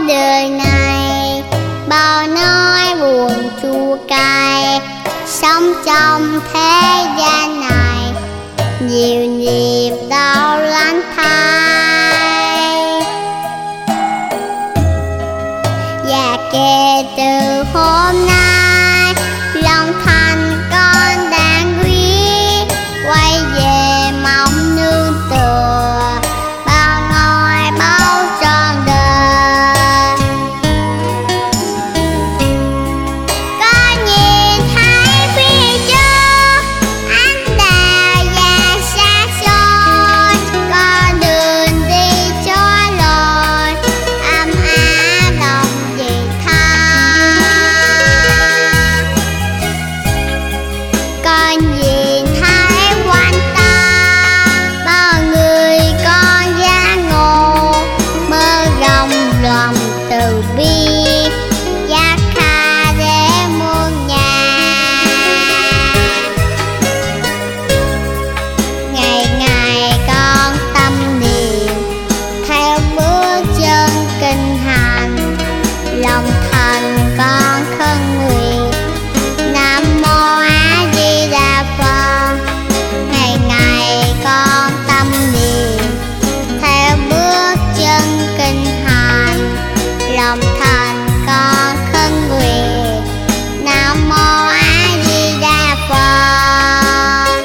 đời này bao nỗi buồn chua cay, sống trong thế gian này nhiều niềm đau lắm thay. Và kể từ hôm nay lòng thành con đang quý, quay về mong nương tựa bao ngôi báu trọn đời. Có nhìn thấy phía trước ánh đèo và xa xôi, con đường đi trôi lội ấm áp lòng vì tha. Con nhìn thấy quanh ta bao người con giác ngộ, mơ rộng lòng từ bi giác tha để muôn nhà. Ngày ngày con tâm niệm theo bước chân kinh hành, lòng thành con khấn nguyện Nam Mô A Di Đà Phật. Ngày ngày con tâm niệm theo bước chân kinh hành, lòng thành con khấn nguyện Nam Mô A Di Đà Phật.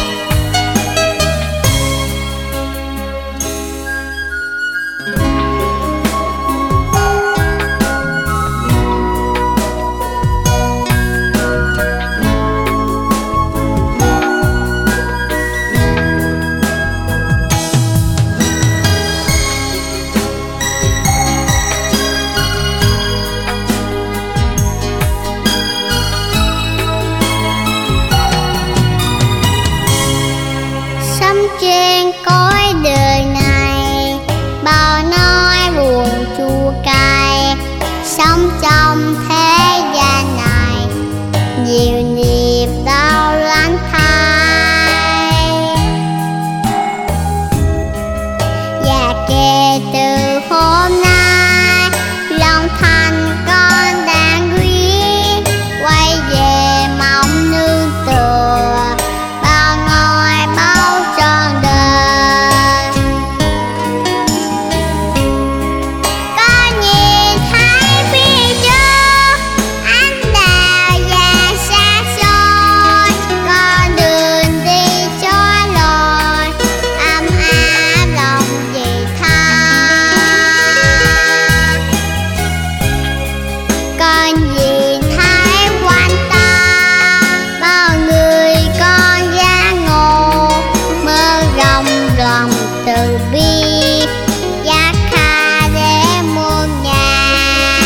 Sống trên cõi đời này bao nỗi buồn chua cay, sống trong thế gian này nhiều niềm đau lắm thay. Và kể từ hôm nay lòng thành con đang quý, quay về mong nương tựa bao ngôi báu trọn đời. Có nhìn thấy phía trước ánh đèo và xa xôi, con đường đi trôi lội ấm áp lòng vì tha. Con nhìn thấy quanh ta bao người con giác ngộ, mơ rộng lòng từ bi giác tha để muôn nhà.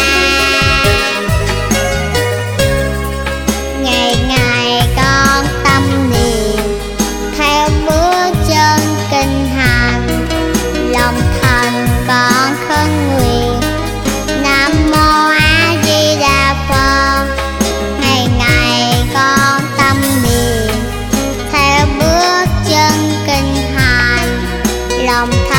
Ngày ngày con tâm niệm theo bước chân kinh hành, lòng thành con khấn nguyện Nam Mô A Di Đà Phật. Ngày ngày con tâm niệm theo bước chân kinh hành, lòng thành